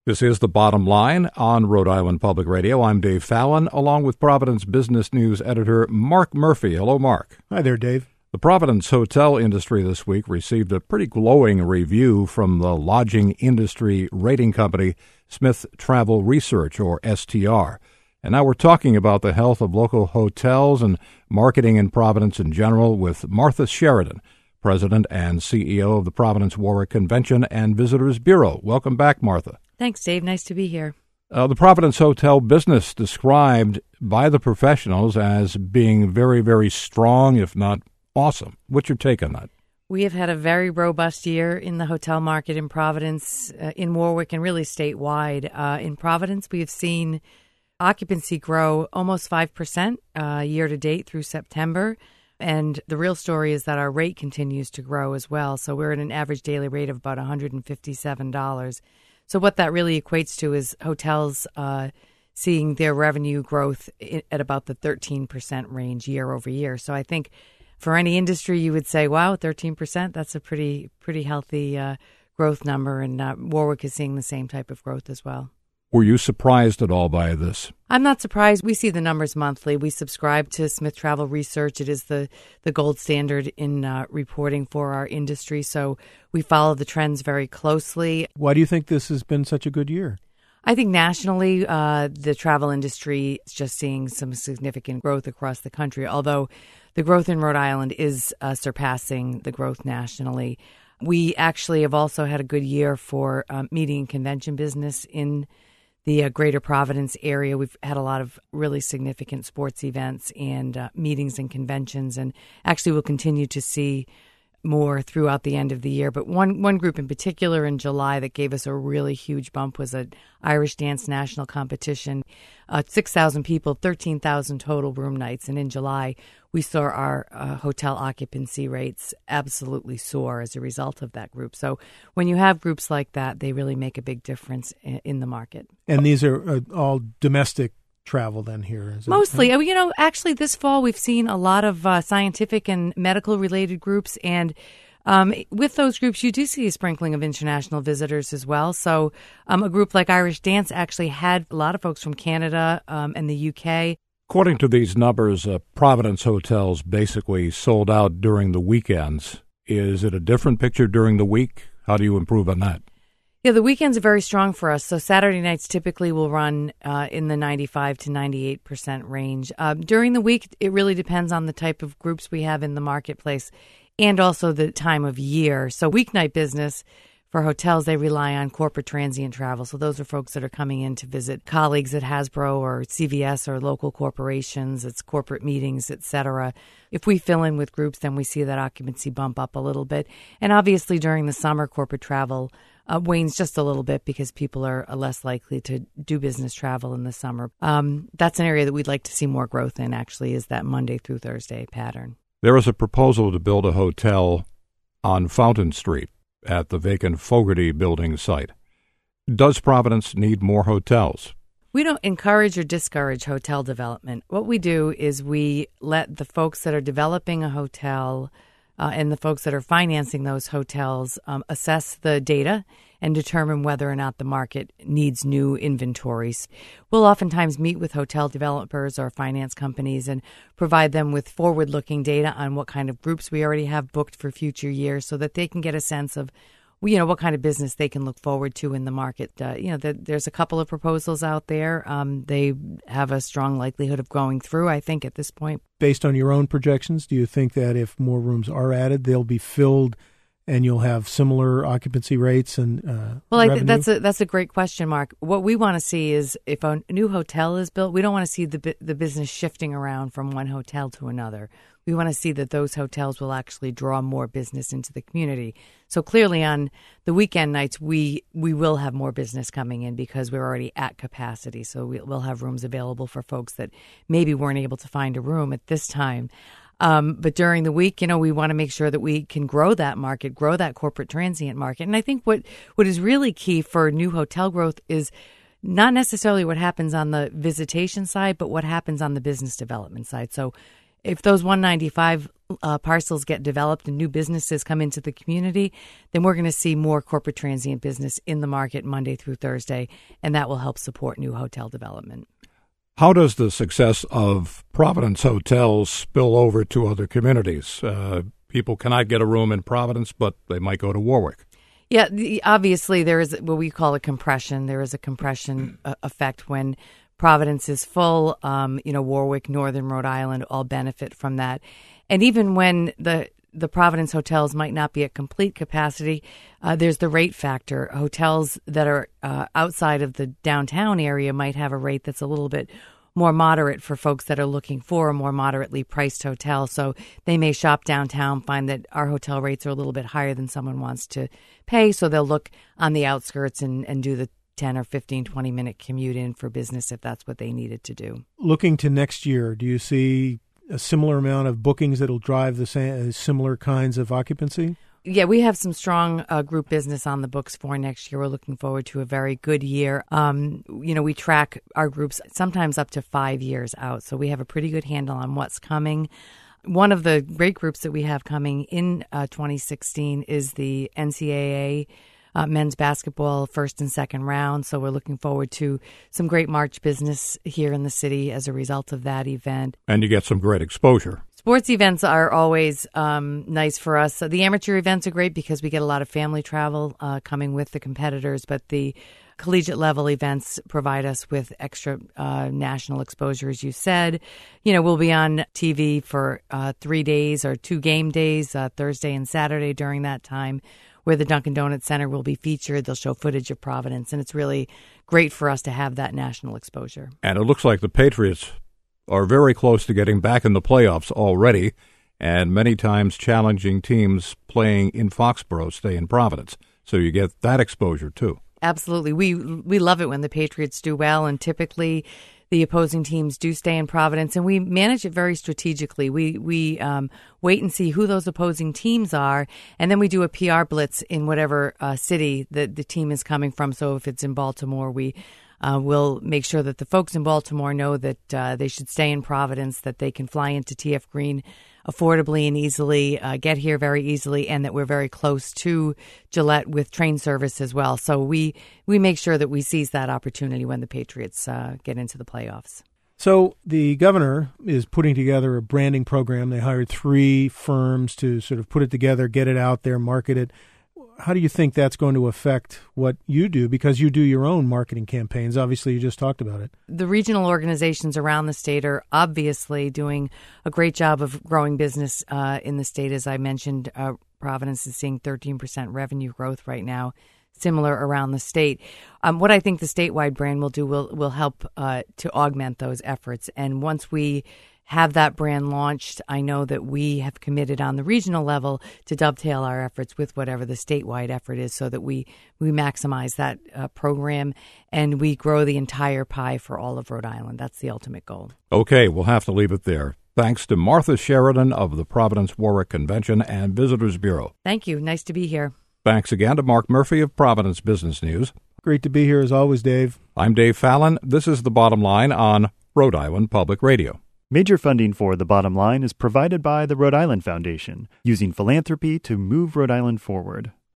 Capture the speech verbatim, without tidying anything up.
This is The Bottom Line on Rhode Island Public Radio. I'm Dave Fallon, along with Providence Business News editor Mark Murphy. Hello, Mark. Hi there, Dave. The Providence hotel industry this week received a pretty glowing review from the lodging industry rating company Smith Travel Research, or S T R. And now we're talking about the health of local hotels and marketing in Providence in general with Martha Sheridan, President and C E O of the Providence Warwick Convention and Visitors Bureau. Welcome back, Martha. Thanks, Dave. Nice to be here. Uh, the Providence hotel business described by the professionals as being very, very strong, if not awesome. What's your take on that? We have had a very robust year in the hotel market in Providence, uh, in Warwick, and really statewide. Uh, in Providence, we have seen occupancy grow almost five percent uh, year to date through September. And the real story is that our rate continues to grow as well. So we're at an average daily rate of about one hundred fifty-seven dollars. So what that really equates to is hotels uh, seeing their revenue growth at about the thirteen percent range year over year. So I think for any industry, you would say, wow, thirteen percent, that's a pretty pretty healthy uh, growth number. And uh, Warwick is seeing the same type of growth as well. Were you surprised at all by this? I'm not surprised. We see the numbers monthly. We subscribe to Smith Travel Research. It is the, the gold standard in uh, reporting for our industry. So we follow the trends very closely. Why do you think this has been such a good year? I think nationally, uh, the travel industry is just seeing some significant growth across the country, although the growth in Rhode Island is uh, surpassing the growth nationally. We actually have also had a good year for um, meeting and convention business in the uh, greater Providence area. We've had a lot of really significant sports events and uh, meetings and conventions, and actually we'll continue to see more throughout the end of the year. But one one group in particular in July that gave us a really huge bump was an Irish dance national competition. Uh, six thousand people, thirteen thousand total room nights. And in July, we saw our uh, hotel occupancy rates absolutely soar as a result of that group. So when you have groups like that, they really make a big difference in, in the market. And these are uh, all domestic travel then here? Is Mostly. It? You know, actually this fall we've seen a lot of uh, scientific and medical related groups, and um, with those groups you do see a sprinkling of international visitors as well. So um, a group like Irish Dance actually had a lot of folks from Canada um, and the U K. According to these numbers, uh, Providence hotels basically sold out during the weekends. Is it a different picture during the week? How do you improve on that? Yeah, the weekends are very strong for us. So Saturday nights typically will run uh, in the ninety-five to ninety-eight percent range. Uh, during the week, it really depends on the type of groups we have in the marketplace and also the time of year. So weeknight business for hotels, they rely on corporate transient travel. So those are folks that are coming in to visit colleagues at Hasbro or C V S or local corporations. It's corporate meetings, et cetera. If we fill in with groups, then we see that occupancy bump up a little bit. And obviously during the summer, corporate travel Uh, wanes just a little bit because people are less likely to do business travel in the summer. Um, that's an area that we'd like to see more growth in, actually, is that Monday through Thursday pattern. There is a proposal to build a hotel on Fountain Street at the vacant Fogarty building site. Does Providence need more hotels? We don't encourage or discourage hotel development. What we do is we let the folks that are developing a hotel Uh, and the folks that are financing those hotels um, assess the data and determine whether or not the market needs new inventories. We'll oftentimes meet with hotel developers or finance companies and provide them with forward-looking data on what kind of groups we already have booked for future years so that they can get a sense of, you know, what kind of business they can look forward to in the market. Uh, you know, the, there's a couple of proposals out there. Um, they have a strong likelihood of going through, I think, at this point. Based on your own projections, do you think that if more rooms are added, they'll be filled and you'll have similar occupancy rates and uh, well, I revenue? think that's a that's a great question, Mark. What we want to see is if a new hotel is built, we don't want to see the the business shifting around from one hotel to another. We want to see that those hotels will actually draw more business into the community. So clearly on the weekend nights, we, we will have more business coming in because we're already at capacity. So we, we'll have rooms available for folks that maybe weren't able to find a room at this time. Um, but during the week, you know, we want to make sure that we can grow that market, grow that corporate transient market. And I think what, what is really key for new hotel growth is not necessarily what happens on the visitation side, but what happens on the business development side. So if those one ninety-five uh, parcels get developed and new businesses come into the community, then we're going to see more corporate transient business in the market Monday through Thursday, and that will help support new hotel development. How does the success of Providence hotels spill over to other communities? Uh, people cannot get a room in Providence, but they might go to Warwick. Yeah, the, obviously there is what we call a compression. There is a compression uh, effect when Providence is full. Um, you know, Warwick, Northern Rhode Island all benefit from that. And even when the the Providence hotels might not be at complete capacity, uh, there's the rate factor. Hotels that are uh, outside of the downtown area might have a rate that's a little bit more moderate for folks that are looking for a more moderately priced hotel. So they may shop downtown, find that our hotel rates are a little bit higher than someone wants to pay. So they'll look on the outskirts and, and do the ten or fifteen, twenty minute commute in for business if that's what they needed to do. Looking to next year, do you see a similar amount of bookings that will drive the same, similar kinds of occupancy? Yeah, we have some strong uh, group business on the books for next year. We're looking forward to a very good year. Um, you know, we track our groups sometimes up to five years out, so we have a pretty good handle on what's coming. One of the great groups that we have coming in uh, twenty sixteen is the N C double A Uh, men's basketball first and second round. So we're looking forward to some great March business here in the city as a result of that event. And you get some great exposure. Sports events are always um, nice for us. So the amateur events are great because we get a lot of family travel uh, coming with the competitors, but the collegiate level events provide us with extra uh, national exposure, as you said. You know, we'll be on T V for uh, three days or two game days, uh, Thursday and Saturday during that time, where the Dunkin' Donuts Center will be featured. They'll show footage of Providence, and it's really great for us to have that national exposure. And it looks like the Patriots are very close to getting back in the playoffs already, and many times challenging teams playing in Foxborough stay in Providence. So you get that exposure, too. Absolutely. We we love it when the Patriots do well, and typically the opposing teams do stay in Providence, and we manage it very strategically. We we um, wait and see who those opposing teams are, and then we do a P R blitz in whatever uh, city that the team is coming from. So if it's in Baltimore, we uh, will make sure that the folks in Baltimore know that uh, they should stay in Providence, that they can fly into T F Green affordably and easily, uh, get here very easily, and that we're very close to Gillette with train service as well. So we, we make sure that we seize that opportunity when the Patriots uh, get into the playoffs. So the governor is putting together a branding program. They hired three firms to sort of put it together, get it out there, market it. How do you think that's going to affect what you do? Because you do your own marketing campaigns. Obviously, you just talked about it. The regional organizations around the state are obviously doing a great job of growing business uh, in the state. As I mentioned, uh, Providence is seeing thirteen percent revenue growth right now, similar around the state. Um, what I think the statewide brand will do will, will help uh, to augment those efforts. And once we have that brand launched, I know that we have committed on the regional level to dovetail our efforts with whatever the statewide effort is so that we, we maximize that uh, program and we grow the entire pie for all of Rhode Island. That's the ultimate goal. Okay, we'll have to leave it there. Thanks to Martha Sheridan of the Providence Warwick Convention and Visitors Bureau. Thank you. Nice to be here. Thanks again to Mark Murphy of Providence Business News. Great to be here as always, Dave. I'm Dave Fallon. This is The Bottom Line on Rhode Island Public Radio. Major funding for The Bottom Line is provided by the Rhode Island Foundation, using philanthropy to move Rhode Island forward.